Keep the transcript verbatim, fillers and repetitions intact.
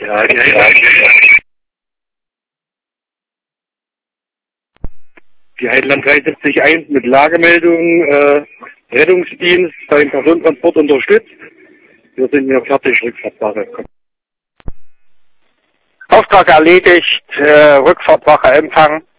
Ja, die Heiland, die Heiland drei siebzig eins mit Lagemeldung, äh, Rettungsdienst beim Personentransport unterstützt. Wir sind hier fertig, Rückfahrtwache. Auftrag erledigt, äh, Rückfahrtwache Empfang.